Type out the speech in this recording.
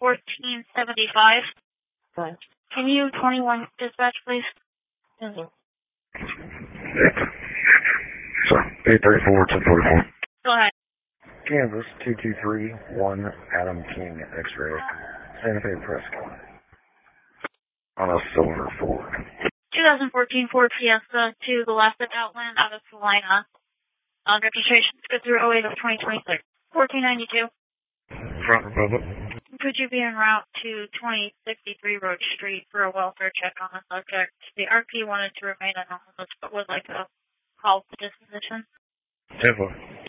1475. Fine. Can you 21 dispatch, please? Mm-hmm. So, 834-1044. Go ahead. Kansas 2231 Adam King X-ray. Santa Fe Prescott. On a silver Ford. 2014 Ford Fiesta to the left of Outland out of Salina. Registration is good through 08 of 2026. 1492. Front Republic. Could you be en route to 2063 Road Street for a welfare check on the subject? The RP wanted to remain anonymous but would like a call for disposition. 10-4.